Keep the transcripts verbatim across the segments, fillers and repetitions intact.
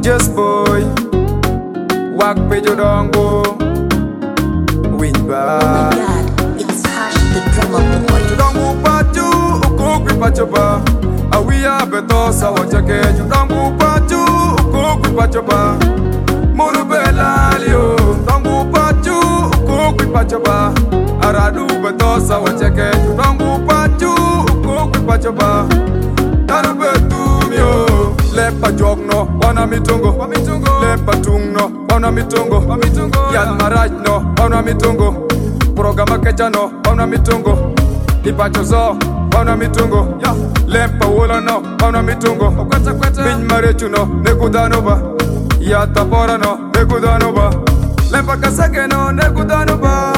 Just boy, walk pejo dongo, win ba. Oh my God, it's Hash the drummer boy. Dongo paju, ukukwi pachoba. Awiya beto sawa chake. Dongo paju, ukukwi pachoba. Munu bela lio. Dongo paju, ukukwi pachoba. Aradu beto sawa chake. Dongo paju, ukukwi pachoba. Tanu betu mio. Lepa jogno, wana mitungo. Lepa tungno, wana mitungo. Yan maraj no, wana mitungo. Programa kecha no, wana mitungo. Ipacho zo, wana mitungo. Lepa wola no, wana mitungo. Bin marechu no, nekudano ba. Ya tapora no, nekudano ba. Lepa kasake no, nekudano ba.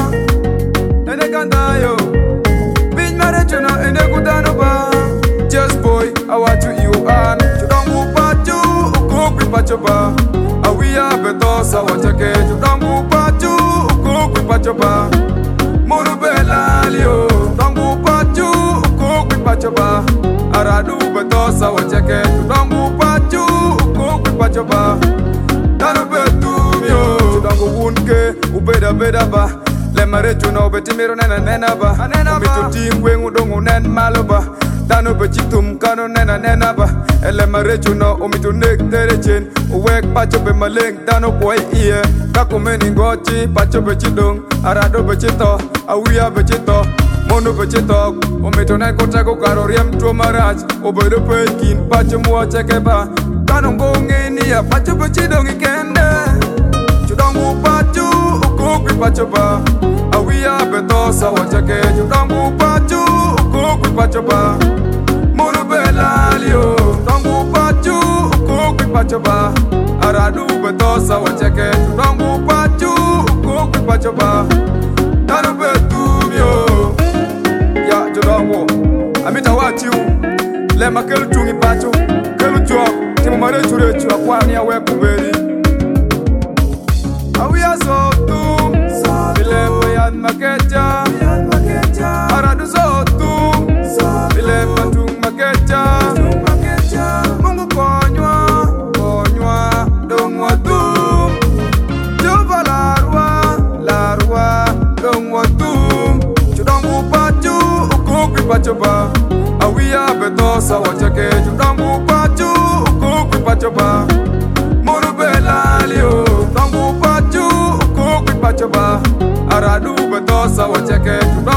Ene kanda yo. Bin marechu no, nekudano ba. Just boy, I want you you an. Chudangu paju, ukukwi pachoba. Awiya beto sawa chake. Chudangu paju, ukukwi pachoba. Munu bela lio. Chudangu paju, ukukwi pachoba. Aradu beto sawa chake. Chudangu paju, ukukwi pachoba. Tanu betu mio. Chudangu wunke, ubeda beda ba. Lemare chuno betimiro nena nena ba. Umitu tingwe ngudongu nen maloba. Dano bechitum kano nena nena ba. Ele marechu no umitu nek tere chen. Uwek pacho be maleng dano boy iye. Kako meni ngochi pacho bechidong. Arado bechito, awiya bechito. Mono bechito, umitu nen kotako karo riem tuo marach. Obedo pekin pacho mua cheke ba. Dano ngongi niya pacho bechidong ikende. Chudangu pacho, ukukwi pacho ba. Awiya beto sawa cheke. Chudangu pacho, ukukwi pacho ba. Munu bela lio. Chudangu pacho, ukukwi pacho ba. Aradu beto sawa cheke. Chudangu pacho, ukukwi pacho ba. Tanu betu mio. Ya chudangu, amita wachiu. Lema kelu chungi pacho. Kelu chua, timu marechu rechu. Akwani ya weku beli. Awiya sotu. Bilemba yan makecha. Aradu sotu. Bilemba tung makecha. Mungu konywa, konywa, dongwa tum. Juba larwa, larwa, dongwa tum. Chudangu pachu, ukukwi pachoba. Awiya beto sawa chake. Chudangu pachu, ukukwi pachoba. Munu bela lio. Chudangu pachu, ukukwi pachoba. Aradu beto sawa chake.